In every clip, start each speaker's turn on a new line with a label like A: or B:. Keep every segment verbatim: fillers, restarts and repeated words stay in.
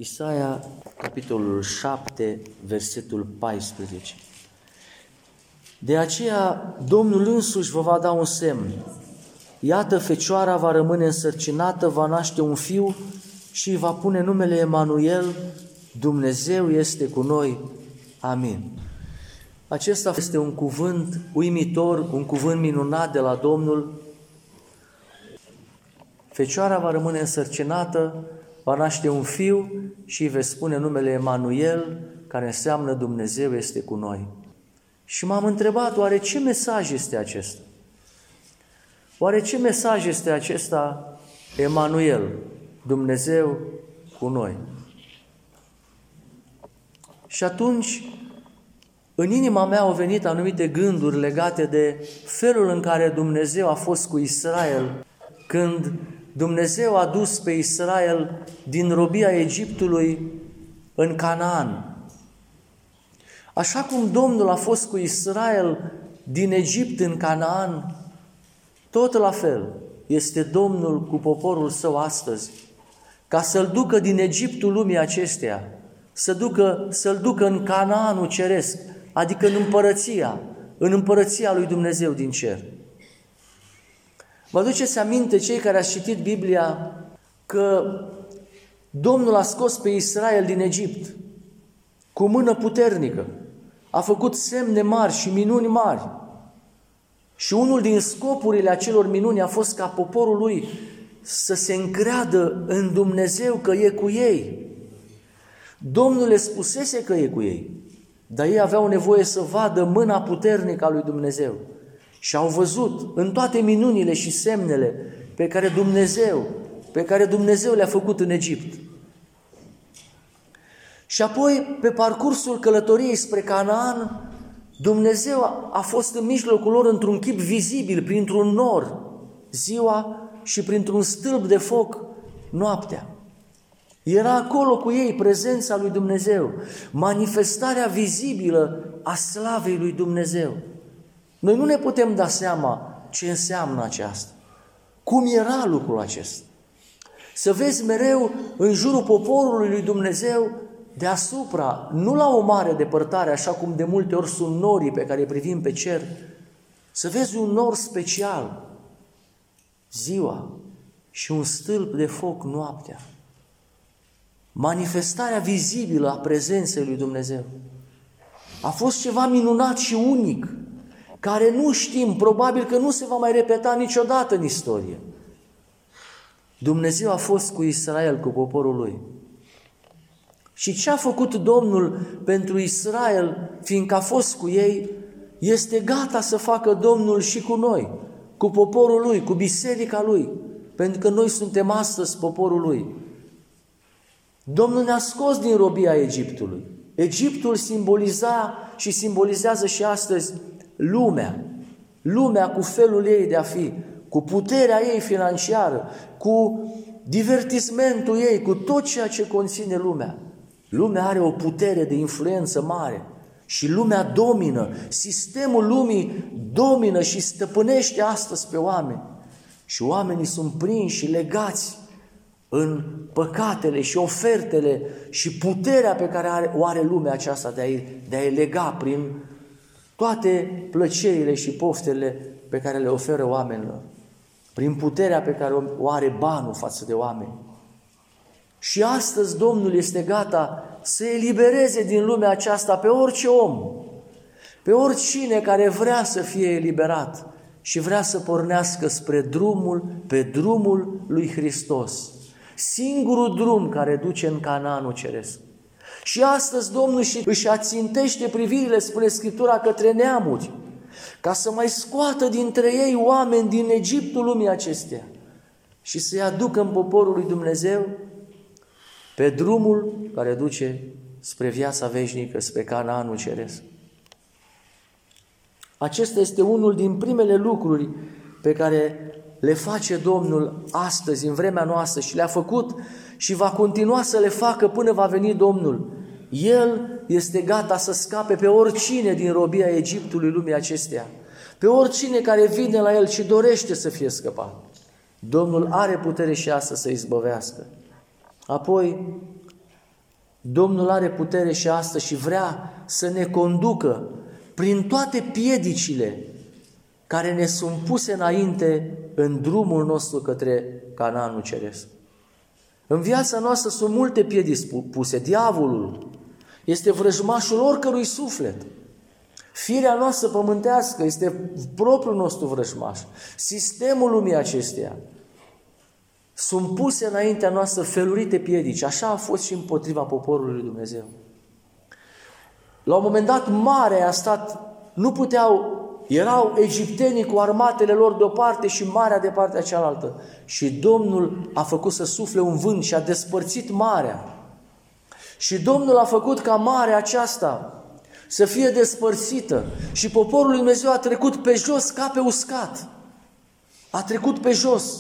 A: Isaia, capitolul șapte, versetul paisprezece. De aceea Domnul însuși vă va da un semn. Iată, fecioara va rămâne însărcinată, va naște un fiu și îi va pune numele Emanuel, Dumnezeu este cu noi. Amin. Acesta este un cuvânt uimitor, un cuvânt minunat de la Domnul. Fecioara va rămâne însărcinată, va naște un fiu și îi veți spune numele Emanuel, care înseamnă Dumnezeu este cu noi. Și m-am întrebat, oare ce mesaj este acesta? Oare ce mesaj este acesta, Emanuel, Dumnezeu cu noi? Și atunci, în inima mea au venit anumite gânduri legate de felul în care Dumnezeu a fost cu Israel, când Dumnezeu a dus pe Israel din robia Egiptului în Canaan. Așa cum Domnul a fost cu Israel din Egipt în Canaan, tot la fel este Domnul cu poporul său astăzi, ca să-l ducă din Egiptul lumii acesteia, să ducă, să-l ducă în Canaanul ceresc, adică în împărăția, în împărăția lui Dumnezeu din cer. Vă aduceți aminte, cei care ați citit Biblia, că Domnul a scos pe Israel din Egipt cu mână puternică, a făcut semne mari și minuni mari. Și unul din scopurile acelor minuni a fost ca poporul lui să se încreadă în Dumnezeu că e cu ei. Domnul le spusese că e cu ei, dar ei aveau nevoie să vadă mâna puternică a lui Dumnezeu. Și au văzut în toate minunile și semnele pe care Dumnezeu, pe care Dumnezeu le-a făcut în Egipt. Și apoi, pe parcursul călătoriei spre Canaan, Dumnezeu a fost în mijlocul lor într-un chip vizibil, printr-un nor, ziua, și printr-un stâlp de foc, noaptea. Era acolo cu ei prezența lui Dumnezeu, manifestarea vizibilă a slavei lui Dumnezeu. Noi nu ne putem da seama ce înseamnă aceasta, cum era lucrul acesta. Să vezi mereu în jurul poporului lui Dumnezeu deasupra, nu la o mare depărtare, așa cum de multe ori sunt norii pe care îi privim pe cer, să vezi un nor special ziua și un stâlp de foc noaptea. Manifestarea vizibilă a prezenței lui Dumnezeu. A fost ceva minunat și unic, care nu știm, probabil că nu se va mai repeta niciodată în istorie. Dumnezeu a fost cu Israel, cu poporul lui. Și ce a făcut Domnul pentru Israel, fiindcă a fost cu ei, este gata să facă Domnul și cu noi, cu poporul lui, cu biserica lui, pentru că noi suntem astăzi poporul lui. Domnul ne-a scos din robia Egiptului. Egiptul simboliza și simbolizează și astăzi lumea, lumea cu felul ei de a fi, cu puterea ei financiară, cu divertismentul ei, cu tot ceea ce conține lumea. Lumea are o putere de influență mare și lumea domină, sistemul lumii domină și stăpânește astăzi pe oameni. Și oamenii sunt prinși și legați în păcatele și ofertele și puterea pe care are, o are lumea aceasta de a-i, de a-i lega prin toate plăcerile și poftele pe care le oferă oamenilor, prin puterea pe care o are banul față de oameni. Și astăzi Domnul este gata să elibereze din lumea aceasta pe orice om, pe oricine care vrea să fie eliberat și vrea să pornească spre drumul, pe drumul lui Hristos, singurul drum care duce în Canaanul ceresc. Și astăzi Domnul își ațintește privirile, spune Scriptura, către neamuri, ca să mai scoată dintre ei oameni din Egiptul lumii acesteia și să-i aducă în poporul lui Dumnezeu pe drumul care duce spre viața veșnică, spre Canaanul ceresc. Acesta este unul din primele lucruri pe care le face Domnul astăzi, în vremea noastră, și le-a făcut și va continua să le facă până va veni Domnul. El este gata să scape pe oricine din robia Egiptului lumii acesteia, pe oricine care vine la El și dorește să fie scăpat. Domnul are putere și astăzi să izbăvească. Apoi, Domnul are putere și astăzi și vrea să ne conducă prin toate piedicile care ne sunt puse înainte în drumul nostru către Canaanul Ceresc. În viața noastră sunt multe piedici puse. Diavolul este vrăjmașul oricărui suflet. Firea noastră pământească este propriul nostru vrăjmaș. Sistemul lumii acesteia. Sunt puse înaintea noastră felurite piedici. Așa a fost și împotriva poporului lui Dumnezeu. La un moment dat, marea a stat, nu puteau, erau egiptenii cu armatele lor de o parte și marea de partea cealaltă. Și Domnul a făcut să sufle un vânt și a despărțit marea. Și Domnul a făcut ca marea aceasta să fie despărțită și poporul lui Dumnezeu a trecut pe jos ca pe uscat. A trecut pe jos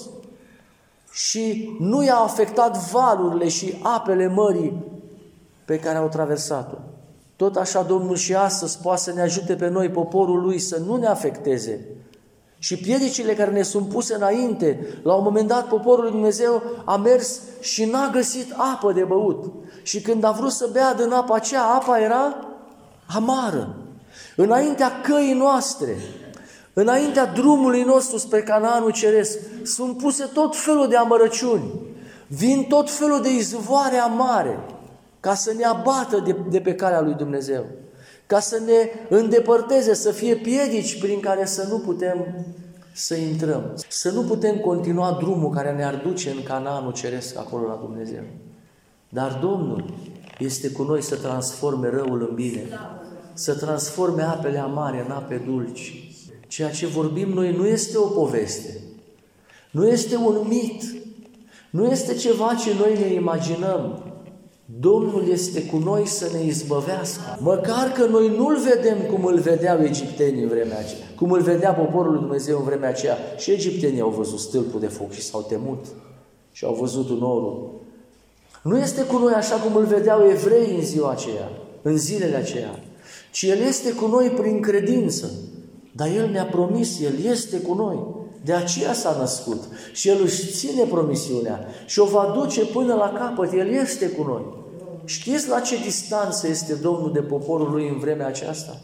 A: și nu i-a afectat valurile și apele mării pe care au traversat-o. Tot așa Domnul și astăzi poate să ne ajute pe noi, poporul Lui, să nu ne afecteze. Și piedicile care ne sunt puse înainte, la un moment dat poporul lui Dumnezeu a mers și n-a găsit apă de băut. Și când a vrut să bea din apa aceea, apa era amară. Înaintea căii noastre, înaintea drumului nostru spre Canaanul Ceresc, sunt puse tot felul de amărăciuni. Vin tot felul de izvoare amare ca să ne abată de, de pe calea lui Dumnezeu. Ca să ne îndepărteze, să fie piedici prin care să nu putem să intrăm. Să nu putem continua drumul care ne-ar duce în Canaanul Ceresc, acolo la Dumnezeu. Dar Domnul este cu noi să transforme răul în bine, să transforme apele amare în ape dulci. Ceea ce vorbim noi nu este o poveste, nu este un mit, nu este ceva ce noi ne imaginăm. Domnul este cu noi să ne izbăvească. Măcar că noi nu-L vedem cum îl vedeau egiptenii în vremea aceea, cum îl vedea poporul lui Dumnezeu în vremea aceea. Și egiptenii au văzut stâlpul de foc și s-au temut și au văzut norul. Nu este cu noi așa cum îl vedeau evreii în ziua aceea, în zilele aceea, ci El este cu noi prin credință. Dar El ne-a promis, El este cu noi. De aceea s-a născut și El își ține promisiunea și o va duce până la capăt. El este cu noi. Știți la ce distanță este Domnul de poporul Lui în vremea aceasta?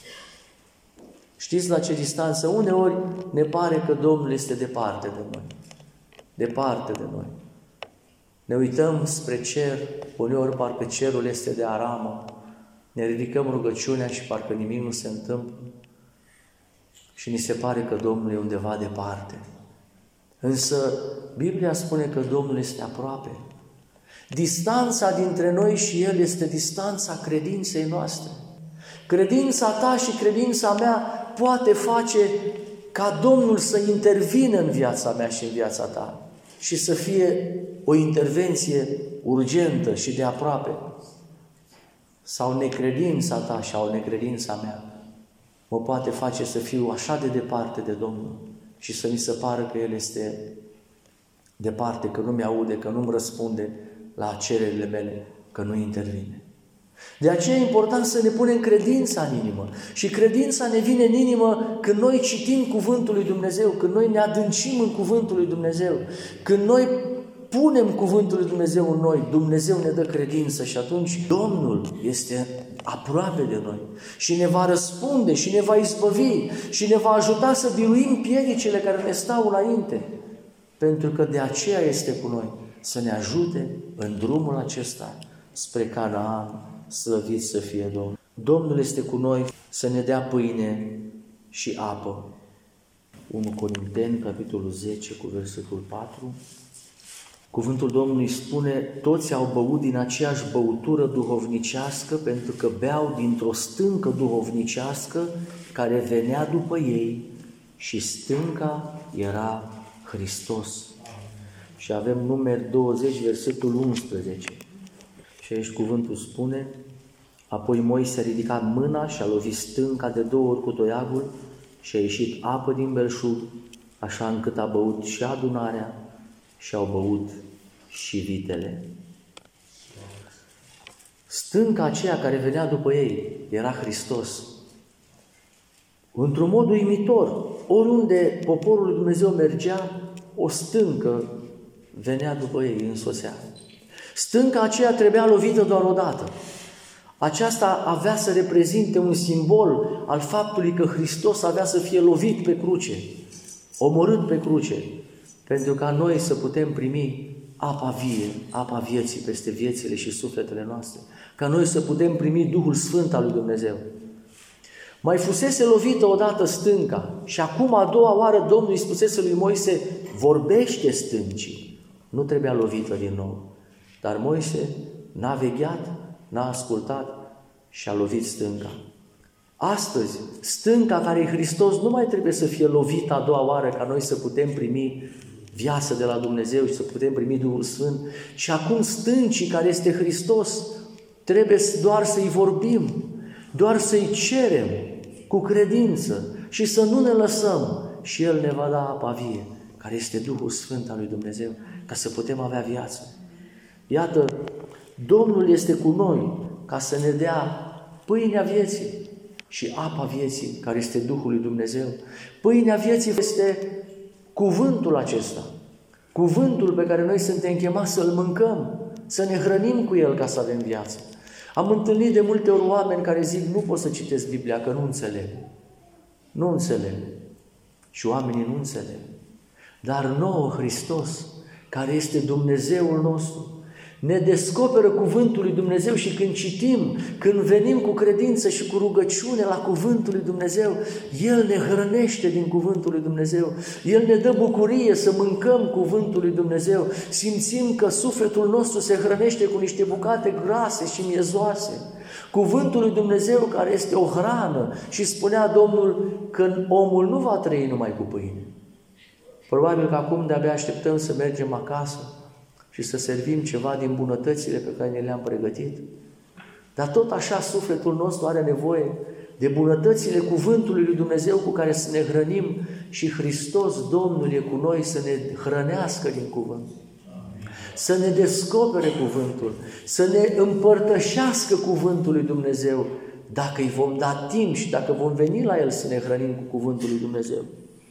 A: Știți la ce distanță? Uneori ne pare că Domnul este departe de noi. Departe de noi. Ne uităm spre cer, uneori parcă cerul este de aramă, ne ridicăm rugăciunea și parcă nimic nu se întâmplă și ni se pare că Domnul e undeva departe. Însă Biblia spune că Domnul este aproape. Distanța dintre noi și El este distanța credinței noastre. Credința ta și credința mea poate face ca Domnul să intervină în viața mea și în viața ta și să fie o intervenție urgentă și de aproape. Sau necredința ta sau necredința mea mă poate face să fiu așa de departe de Domnul și să mi se pară că El este departe, că nu mi-aude, că nu-mi răspunde la cererile mele, că nu intervine. De aceea e important să ne punem credința în inimă. Și credința ne vine în inimă când noi citim Cuvântul lui Dumnezeu, când noi ne adâncim în Cuvântul lui Dumnezeu, când noi punem Cuvântul lui Dumnezeu în noi, Dumnezeu ne dă credință și atunci Domnul este aproape de noi și ne va răspunde și ne va izbăvi și ne va ajuta să biruim piedicile care ne stau înainte. Pentru că de aceea este cu noi, să ne ajute în drumul acesta spre Canaan, slăvit să fie Domnul. Domnul este cu noi să ne dea pâine și apă. unu Corinteni, capitolul zece, cu versetul patru. Cuvântul Domnului spune: toți au băut din aceeași băutură duhovnicească, pentru că beau dintr-o stâncă duhovnicească care venea după ei și stânca era Hristos. Și avem Numeri douăzeci, versetul unsprezece. Și aici cuvântul spune: apoi Moise a ridicat mâna și a lovit stânca de două ori cu toiagul și a ieșit apă din belșug, așa încât a băut și adunarea și au băut și vitele. Stânca aceea care venea după ei era Hristos. Într-un mod uimitor, oriunde poporul lui Dumnezeu mergea, o stâncă venea după ei, însoțea. Stânca aceea trebuia lovită doar o dată. Aceasta avea să reprezinte un simbol al faptului că Hristos avea să fie lovit pe cruce, omorât pe cruce, pentru ca noi să putem primi apa vie, apa vieții peste viețile și sufletele noastre, ca noi să putem primi Duhul Sfânt al lui Dumnezeu. Mai fusese lovită odată stânca și acum a doua oară Domnul îi spusese lui Moise, vorbește stâncii, nu trebuia lovită din nou. Dar Moise n-a vegheat, n-a ascultat și a lovit stânca. Astăzi, stânca care e Hristos nu mai trebuie să fie lovită a doua oară ca noi să putem primi viață de la Dumnezeu și să putem primi Duhul Sfânt, și acum stâncii care este Hristos trebuie doar să-i vorbim, doar să-i cerem cu credință și să nu ne lăsăm și El ne va da apa vie, care este Duhul Sfânt al lui Dumnezeu, ca să putem avea viață. Iată, Domnul este cu noi ca să ne dea pâinea vieții și apa vieții, care este Duhul lui Dumnezeu. Pâinea vieții este cuvântul acesta, cuvântul pe care noi suntem chemați să-l mâncăm, să ne hrănim cu el ca să avem viață. Am întâlnit de multe ori oameni care zic, nu pot să citesc Biblia, că nu înțeleg. Nu înțeleg. Și oamenii nu înțeleg. Dar nouă Hristos, care este Dumnezeul nostru, ne descoperă cuvântul lui Dumnezeu și când citim, când venim cu credință și cu rugăciune la cuvântul lui Dumnezeu, El ne hrănește din cuvântul lui Dumnezeu. El ne dă bucurie să mâncăm cuvântul lui Dumnezeu. Simțim că sufletul nostru se hrănește cu niște bucate grase și miezoase. Cuvântul lui Dumnezeu care este o hrană, și spunea Domnul că omul nu va trăi numai cu pâine. Probabil că acum de-abia așteptăm să mergem acasă și să servim ceva din bunătățile pe care ne le-am pregătit. Dar tot așa sufletul nostru are nevoie de bunătățile cuvântului lui Dumnezeu cu care să ne hrănim și Hristos, Domnul, e cu noi să ne hrănească din cuvânt. Să ne descopere cuvântul, să ne împărtășească cuvântul lui Dumnezeu, dacă îi vom da timp și dacă vom veni la El să ne hrănim cu cuvântul lui Dumnezeu.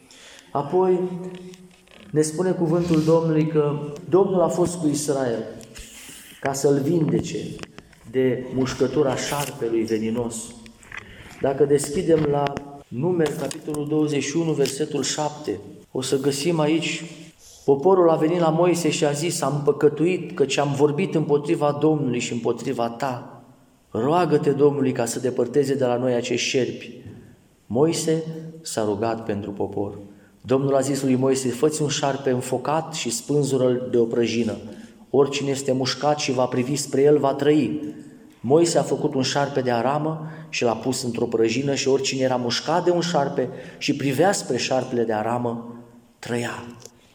A: Apoi ne spune cuvântul Domnului că Domnul a fost cu Israel ca să-l vindece de mușcătura șarpelui veninos. Dacă deschidem la Numeri, capitolul douăzeci și unu, versetul șapte, o să găsim aici: poporul a venit la Moise și a zis, am păcătuit căci am vorbit împotriva Domnului și împotriva ta. Roagă-te Domnului ca să depărteze de la noi acești șerpi. Moise s-a rugat pentru popor. Domnul a zis lui Moise, fă-ți un șarpe înfocat și spânzură-l de o prăjină. Oricine este mușcat și va privi spre el, va trăi. Moise a făcut un șarpe de aramă și l-a pus într-o prăjină și oricine era mușcat de un șarpe și privea spre șarpele de aramă, trăia.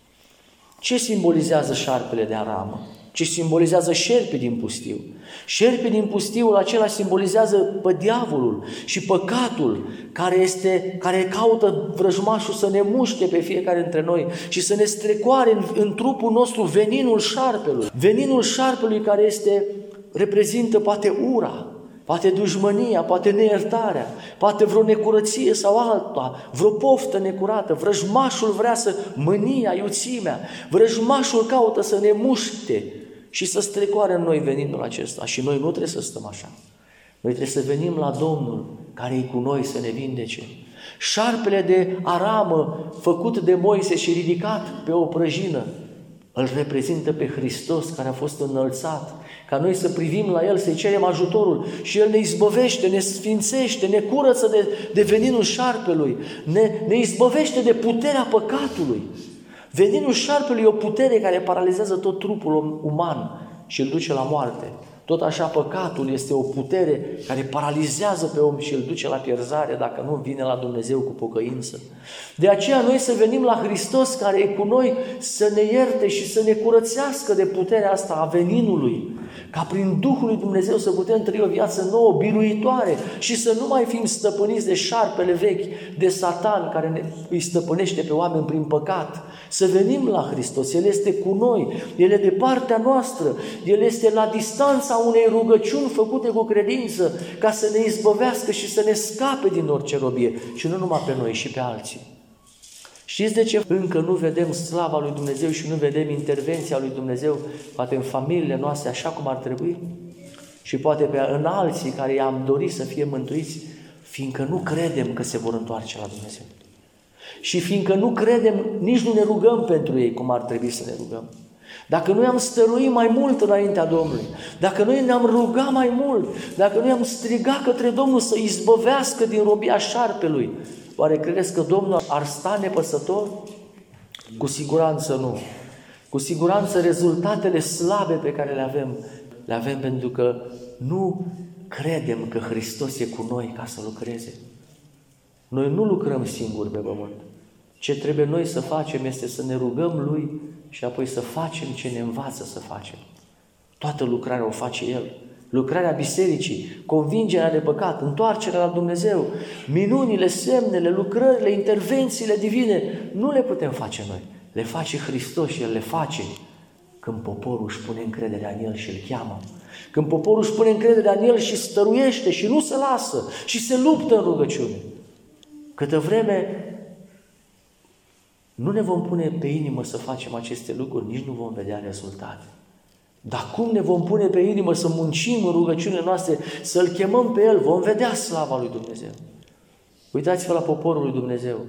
A: Ce simbolizează șarpele de aramă? Ce simbolizează șerpii din pustiu? Șerpii din pustiul acela simbolizează pe diavolul și păcatul care, este, care caută vrăjmașul să ne muște pe fiecare dintre noi și să ne strecoare în, în trupul nostru veninul șarpelui. Veninul șarpelui care este, reprezintă poate ura, poate dușmânia, poate neiertarea, poate vreo necurăție sau alta, vreo poftă necurată. Vrăjmașul vrea să, mânia, iuțimea, vrăjmașul caută să ne muște și să strecoare în noi veninul acesta. Și noi nu trebuie să stăm așa. Noi trebuie să venim la Domnul care e cu noi să ne vindece. Șarpele de aramă făcut de Moise și ridicat pe o prăjină îl reprezintă pe Hristos care a fost înălțat, ca noi să privim la El, să-i cerem ajutorul și El ne izbăvește, ne sfințește, ne curăță de, de veninul șarpelui, ne, ne izbăvește de puterea păcatului. Veninul șarpelui e o putere care paralizează tot trupul uman și îl duce la moarte. Tot așa păcatul este o putere care paralizează pe om și îl duce la pierzare dacă nu vine la Dumnezeu cu pocăință. De aceea noi să venim la Hristos care e cu noi să ne ierte și să ne curățească de puterea asta a veninului, ca prin Duhul lui Dumnezeu să putem trăi o viață nouă, biruitoare și să nu mai fim stăpâniți de șarpele vechi, de Satan care ne, îi stăpânește pe oameni prin păcat. Să venim la Hristos, El este cu noi, El e de partea noastră, El este la distanța unei rugăciuni făcute cu credință ca să ne izbăvească și să ne scape din orice robie și nu numai pe noi și pe alții. Știți de ce încă nu vedem slava lui Dumnezeu și nu vedem intervenția lui Dumnezeu, poate în familiile noastre așa cum ar trebui? Și poate pe în alții care i-am dorit să fie mântuiți, fiindcă nu credem că se vor întoarce la Dumnezeu. Și fiindcă nu credem, nici nu ne rugăm pentru ei cum ar trebui să ne rugăm. Dacă noi am stăruit mai mult înaintea Domnului, dacă noi ne-am rugat mai mult, dacă noi am strigat către Domnul să izbăvească din robia șarpelui, oare credeți că Domnul ar sta nepăsător? Cu siguranță nu. Cu siguranță rezultatele slabe pe care le avem, le avem pentru că nu credem că Hristos e cu noi ca să lucreze. Noi nu lucrăm singuri pe pământ. Ce trebuie noi să facem este să ne rugăm Lui și apoi să facem ce ne învață să facem. Toată lucrarea o face El. Lucrarea bisericii, convingerea de păcat, întoarcerea la Dumnezeu, minunile, semnele, lucrările, intervențiile divine, nu le putem face noi. Le face Hristos și El le face când poporul își pune încrederea în El și îl cheamă. Când poporul își pune încrederea în El și stăruiește și nu se lasă și se luptă în rugăciune. Câtă vreme nu ne vom pune pe inimă să facem aceste lucruri, nici nu vom vedea rezultate. Dar cum ne vom pune pe inimă să muncim în rugăciunile noastre, să-L chemăm pe El, vom vedea slava lui Dumnezeu. Uitați-vă la poporul lui Dumnezeu.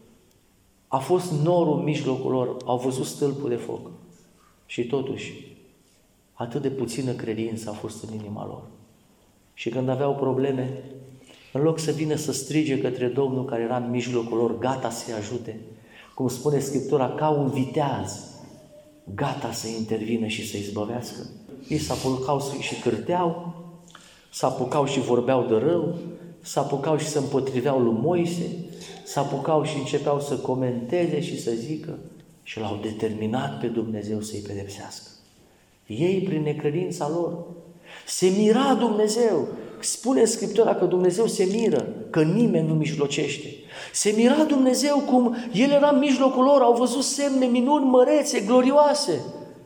A: A fost norul în mijlocul lor, au văzut stâlpul de foc. Și totuși, atât de puțină credință a fost în inima lor. Și când aveau probleme, în loc să vină să strige către Domnul care era în mijlocul lor, gata să-i ajute, cum spune Scriptura, ca un viteaz, gata să intervină și să izbăvească. Ei s-apucau și cârteau, s-apucau și vorbeau de rău, s-apucau și se împotriveau lui Moise, s-apucau și începeau să comenteze și să zică și l-au determinat pe Dumnezeu să-i pedepsească. Ei, prin necredința lor, se mira Dumnezeu. Spune Scriptura că Dumnezeu se miră, că nimeni nu mijlocește. Se mira Dumnezeu cum El era în mijlocul lor, au văzut semne, minuni mărețe, glorioase.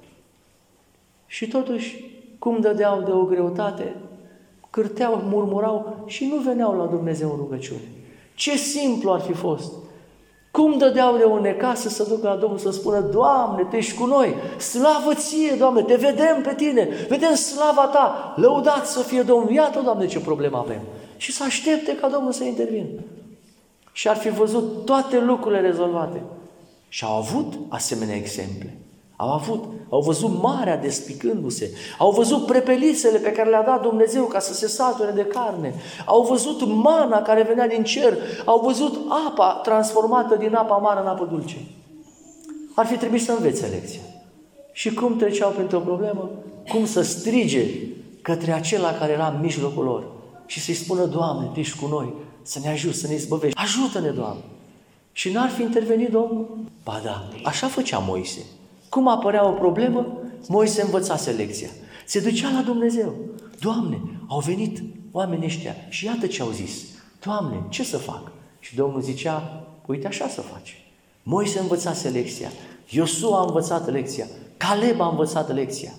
A: Și totuși, cum dădeau de o greutate, cârteau, murmurau și nu veneau la Dumnezeu în rugăciune. Ce simplu ar fi fost! Cum dădeau de o necaz să se ducă la Domnul să spună, Doamne, Tu ești cu noi, slavă Ție, Doamne, Te vedem pe Tine, vedem slava Ta, lăudat să fie Domnul, iată, Doamne, ce problemă avem. Și să aștepte ca Domnul să intervină. Și ar fi văzut toate lucrurile rezolvate. Și au avut asemenea exemple. Au avut, au văzut marea despicându-se, au văzut prepelițele pe care le-a dat Dumnezeu ca să se sature de carne, au văzut mana care venea din cer, au văzut apa transformată din apa amară în apă dulce. Ar fi trebuit să învețe lecția. Și cum treceau printr-o problemă? Cum să strige către acela care era în mijlocul lor și să-i spună, Doamne, Tu ești cu noi, să ne ajuți, să ne izbăvești. Ajută-ne, Doamne! Și n-ar fi intervenit Domnul? Ba da, așa făcea Moise. Cum apărea o problemă, Moise învățase lecția. Se ducea la Dumnezeu. Doamne, au venit oamenii ăștia și iată ce au zis. Doamne, ce să fac? Și Domnul zicea, uite așa să faci. Moise învățase lecția. Iosua a învățat lecția. Caleb a învățat lecția.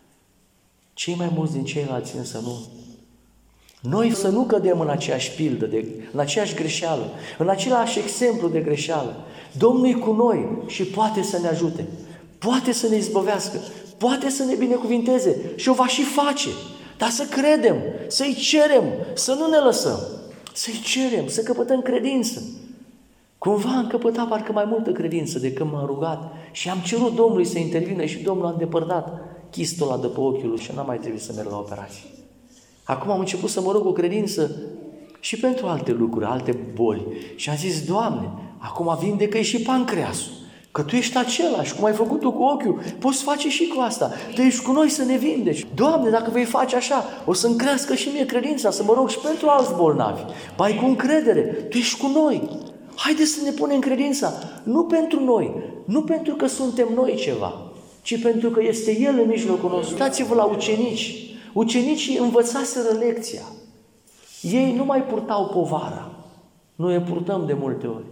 A: Cei mai mulți din ceilalți însă nu. Noi să nu cădem în aceeași pildă, de, în aceeași greșeală, în același exemplu de greșeală. Domnul e cu noi și poate să ne ajute. Poate să ne izbăvească, poate să ne binecuvinteze și o va și face. Dar să credem, să-i cerem, să nu ne lăsăm. Să-i cerem, să căpătăm credință. Cumva am căpătat parcă mai multă credință de când m-am rugat și am cerut Domnului să intervină și Domnul a îndepărtat chistul ăla de pe ochiul lui și n-am mai trebuit să merg la operație. Acum am început să mă rog cu credință și pentru alte lucruri, alte boli. Și am zis, Doamne, acum vindecă-i și pancreasul. Că Tu ești același, cum ai făcut Tu cu ochiul, poți face și cu asta. Tu ești cu noi să ne vindeci. Doamne, dacă vei face așa, o să-mi crească și mie credința, să mă rog și pentru alți bolnavi. Bai cu încredere, Tu ești cu noi. Haideți să ne punem credința, nu pentru noi, nu pentru că suntem noi ceva, ci pentru că este El în mijlocul nostru. Uitați-vă la ucenici. Ucenicii învățaseră lecția. Ei nu mai purtau povara. Noi o purtăm de multe ori.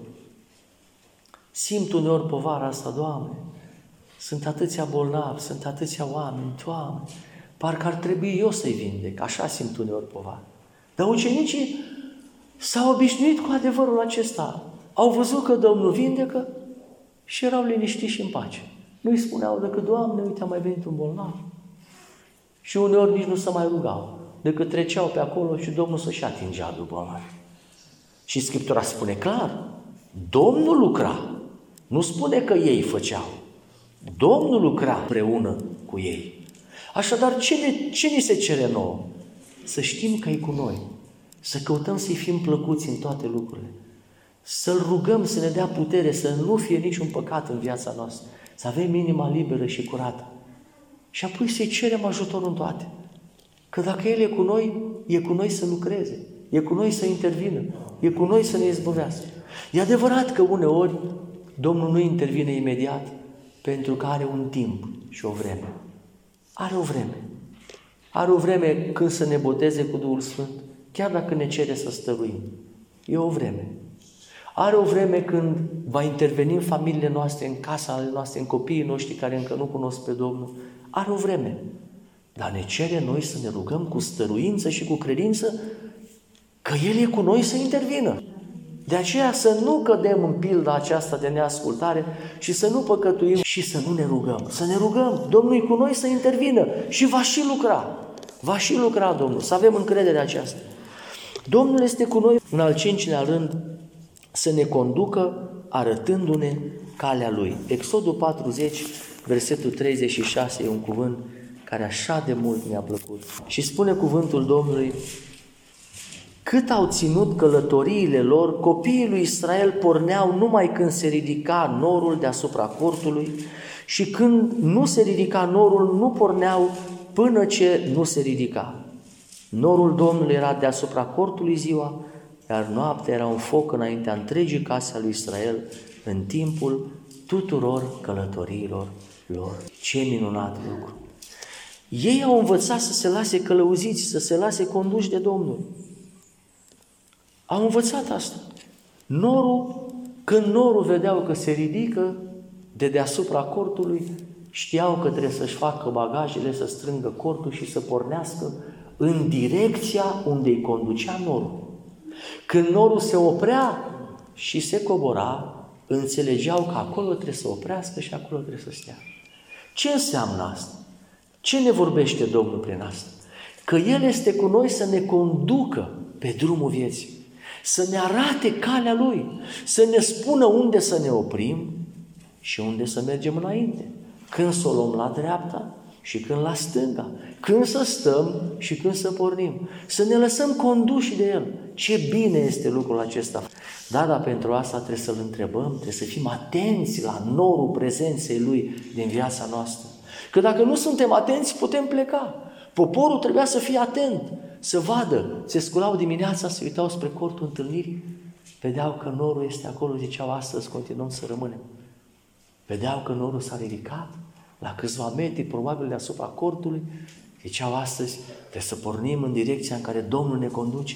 A: Simt uneori povara asta, Doamne, sunt atâția bolnavi, sunt atâția oameni, Doamne, parcă ar trebui eu să-i vindec, așa simt uneori povara. Dar ucenicii s-au obișnuit cu adevărul acesta, au văzut că Domnul vindecă Și erau liniștiți și în pace. Nu-i spuneau decât, Doamne, uite, a mai venit un bolnav. Și uneori nici nu se mai rugau, decât treceau pe acolo și Domnul să-și atingea de bolnavi. Și Scriptura spune clar, Domnul lucra. Nu spune că ei făceau. Domnul lucra împreună cu ei. Așadar, ce ne, ce ne se cere nouă? Să știm că e cu noi. Să căutăm să-i fim plăcuți în toate lucrurile. Să-L rugăm să ne dea putere, să nu fie niciun păcat în viața noastră. Să avem inima liberă și curată. Și apoi să-i cerem ajutor în toate. Că dacă El e cu noi, e cu noi să lucreze. E cu noi să intervină. E cu noi să ne izbăvească. E adevărat că uneori Domnul nu intervine imediat pentru că are un timp și o vreme. Are o vreme. Are o vreme când să ne boteze cu Duhul Sfânt, chiar dacă ne cere să stăruim. E o vreme. Are o vreme când va interveni în familiile noastre, în casa noastră, în copiii noștri care încă nu cunosc pe Domnul. Are o vreme. Dar ne cere noi să ne rugăm cu stăruință și cu credință că El e cu noi să intervină. De aceea să nu cădem în pilda aceasta de neascultare și să nu păcătuim și să nu ne rugăm. Să ne rugăm, Domnul e cu noi să intervină și va și lucra. Va și lucra Domnul, să avem încrederea aceasta. Domnul este cu noi, în al cincilea rând, să ne conducă arătându-ne calea Lui. Exodul patruzeci, versetul treizeci și șase, e un cuvânt care așa de mult mi-a plăcut. Și spune cuvântul Domnului, cât au ținut călătoriile lor, copiii lui Israel porneau numai când se ridica norul deasupra cortului și când nu se ridica norul, nu porneau până ce nu se ridica. Norul Domnului era deasupra cortului ziua, iar noaptea era un foc înaintea întregii case a lui Israel în timpul tuturor călătoriilor lor. Ce minunat lucru! Ei au învățat să se lase călăuziți, să se lase conduși de Domnul. Au învățat asta. Norul, când norul vedeau că se ridică de deasupra cortului, știau că trebuie să-și facă bagajele, să strângă cortul și să pornească în direcția unde îi conducea norul. Când norul se oprea și se cobora, înțelegeau că acolo trebuie să oprească și acolo trebuie să stea. Ce înseamnă asta? Ce ne vorbește Domnul prin asta? Că El este cu noi să ne conducă pe drumul vieții, să ne arate calea Lui, să ne spună unde să ne oprim și unde să mergem înainte, când să o luăm la dreapta și când la stânga, când să stăm și când să pornim, să ne lăsăm conduși de El. Ce bine este lucrul acesta! Da, dar pentru asta trebuie să-L întrebăm, trebuie să fim atenți la norul prezenței Lui din viața noastră. Că dacă nu suntem atenți, putem pleca. Poporul trebuia să fie atent, să vadă. Se sculau dimineața, se uitau spre cortul întâlnirii, vedeau că norul este acolo, ziceau astăzi continuăm să rămânem. Vedeau că norul s-a ridicat la câțiva metri, probabil deasupra cortului, ziceau astăzi trebuie să pornim în direcția în care Domnul ne conduce.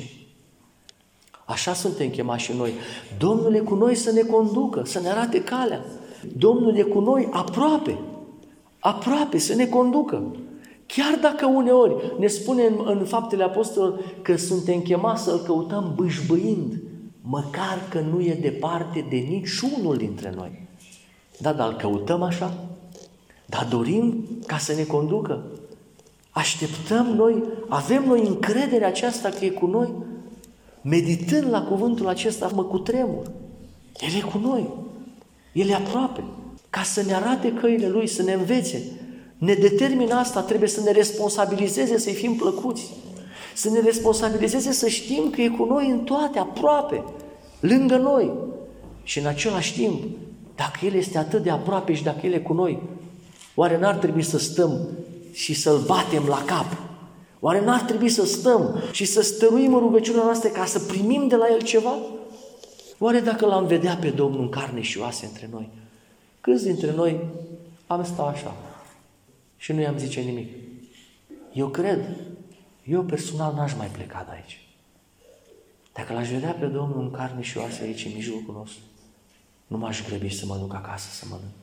A: Așa suntem chemați și noi. Domnul e cu noi să ne conducă, să ne arate calea. Domnul e cu noi aproape, aproape să ne conducă. Chiar dacă uneori ne spune în, în Faptele Apostolilor că suntem chemați să-L căutăm bâșbâind, măcar că nu e departe de niciunul dintre noi. Da, dar îl căutăm așa? Dar dorim ca să ne conducă? Așteptăm noi, avem noi încrederea aceasta că e cu noi? Meditând la cuvântul acesta, mă cutremur. El e cu noi. El e aproape. Ca să ne arate căile Lui, să ne învețe. Ne determină asta, trebuie să ne responsabilizeze să-i fim plăcuți. Să ne responsabilizeze să știm că e cu noi în toate, aproape, lângă noi. Și în același timp, dacă El este atât de aproape și dacă El e cu noi, oare n-ar trebui să stăm și să-L batem la cap? Oare n-ar trebui să stăm și să stăruim în rugăciunea noastră ca să primim de la El ceva? Oare dacă L-am vedea pe Domnul în carne și oase între noi, câți dintre noi am stat așa și nu i-am zice nimic? Eu cred, eu personal n-aș mai pleca de aici. Dacă L-aș vedea pe Domnul în carne și oase aici, în mijlocul nostru, nu m-aș grăbi să mă duc acasă să mănânc.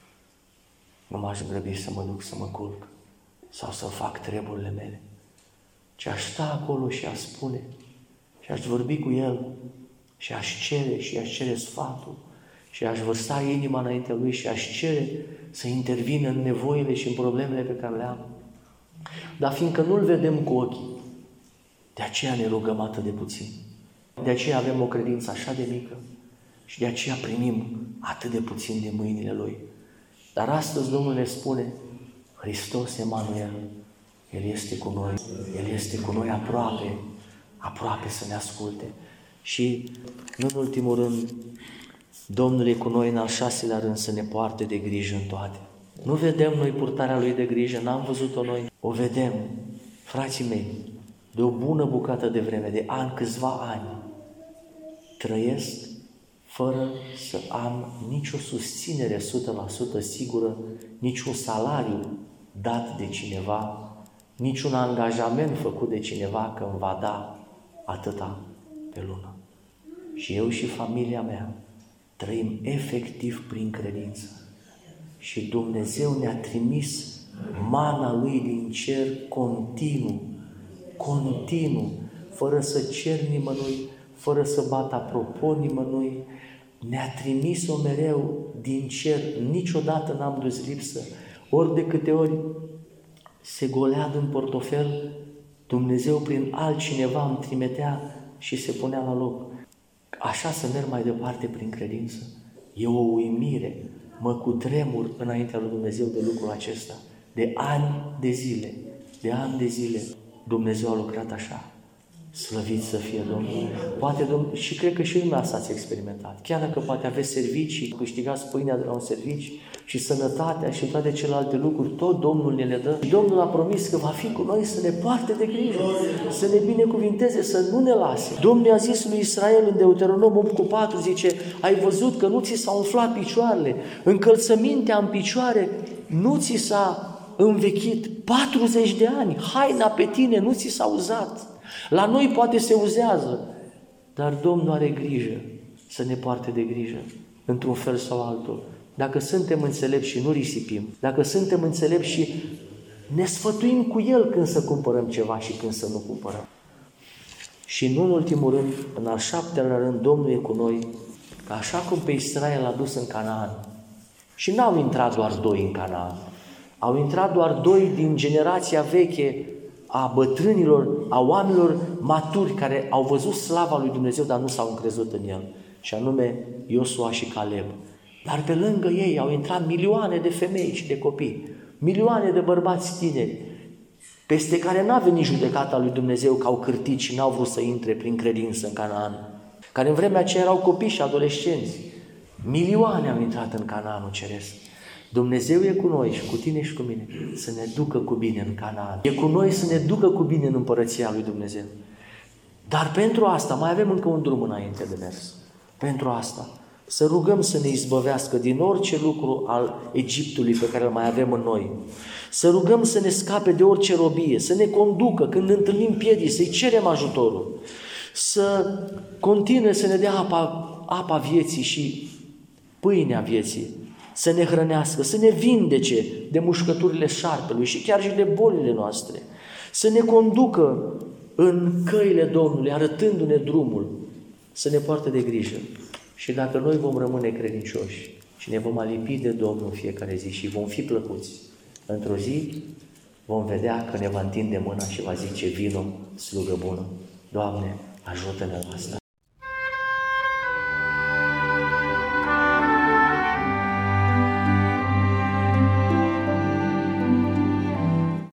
A: Nu m-aș grăbi să mă duc să mă culc sau să fac treburile mele. Ci aș sta acolo și aș spune și aș vorbi cu El și aș cere și aș cere sfatul și aș vărsa inima înaintea Lui și aș cere să intervină în nevoile și în problemele pe care le am. Dar fiindcă nu-L vedem cu ochii, de aceea ne rugăm atât de puțin. De aceea avem o credință așa de mică și de aceea primim atât de puțin de mâinile Lui. Dar astăzi Domnul ne spune, Hristos Emanuel, El este cu noi, El este cu noi aproape, aproape să ne asculte. Și, nu în ultimul rând, Domnul e cu noi în al șaselea rând să ne poarte de grijă în toate. Nu vedem noi purtarea Lui de grijă, n-am văzut-o noi, o vedem, frații mei, de o bună bucată de vreme, de ani, câțiva ani, trăiesc fără să am nicio susținere o sută la sută sigură, niciun salariu dat de cineva, niciun angajament făcut de cineva că îmi va da atâta pe lună. Și eu și familia mea trăim efectiv prin credință. Și Dumnezeu ne-a trimis mana Lui din cer continuu, continuu, fără să cer nimănui, fără să bată apropo nimănui, ne-a trimis-o mereu din cer, niciodată n-am dus lipsă. Ori de câte ori se golea din portofel, Dumnezeu prin altcineva îmi trimitea și se punea la loc. Așa să merg mai departe prin credință. E o uimire, mă cutremur înaintea lui Dumnezeu de lucrul acesta. De ani de zile, de ani de zile, Dumnezeu a lucrat așa. Slăvit să fie Domnul. Poate, Domnul, și cred că și dumneavoastră ați experimentat. Chiar dacă poate aveți servicii, câștigați pâinea de la un serviciu și sănătatea și toate celelalte lucruri, tot Domnul ne le dă. Și Domnul a promis că va fi cu noi să ne poarte de grijă, să ne binecuvinteze, să nu ne lase. Domnul a zis lui Israel în Deuteronom opt cu patru, zice, ai văzut că nu ți s-au umflat picioarele, încălțămintea în picioare nu ți s-a învechit patruzeci de ani, haina pe tine nu ți s-a uzat. La noi poate se uzează, dar Domnul are grijă să ne poarte de grijă, într-un fel sau altul. Dacă suntem înțelepți și nu risipim, dacă suntem înțelepți și ne sfătuim cu El când să cumpărăm ceva și când să nu cumpărăm. Și nu în ultimul rând, în al șaptelea rând, Domnul e cu noi, că așa cum pe Israel a dus în Canaan, și n-au intrat doar doi în Canaan, au intrat doar doi din generația veche a bătrânilor, a oamenilor maturi care au văzut slava lui Dumnezeu, dar nu s-au încrezut în El, și anume Iosua și Caleb. Dar pe lângă ei au intrat milioane de femei și de copii, milioane de bărbați tineri, peste care n-a venit judecata lui Dumnezeu că au cârtit și n-au vrut să intre prin credință în Canaan, care în vremea aceea erau copii și adolescenți. Milioane au intrat în Canaanul ceresc. Dumnezeu e cu noi și cu tine și cu mine să ne ducă cu bine în Canaan. E cu noi să ne ducă cu bine în împărăția lui Dumnezeu. Dar pentru asta mai avem încă un drum înainte de mers. Pentru asta să rugăm să ne izbăvească din orice lucru al Egiptului pe care îl mai avem în noi. Să rugăm să ne scape de orice robie, să ne conducă când întâlnim piedici, să-i cerem ajutorul. Să continue să ne dea apa, apa vieții și pâinea vieții. Să ne hrănească, să ne vindece de mușcăturile șarpelui și chiar și de bolile noastre. Să ne conducă în căile Domnului, arătându-ne drumul, să ne poarte de grijă. Și dacă noi vom rămâne credincioși și ne vom alipi de Domnul în fiecare zi și vom fi plăcuți, într-o zi vom vedea că ne va întinde mâna și va zice, vino, slugă bună. Doamne, ajută-ne la asta.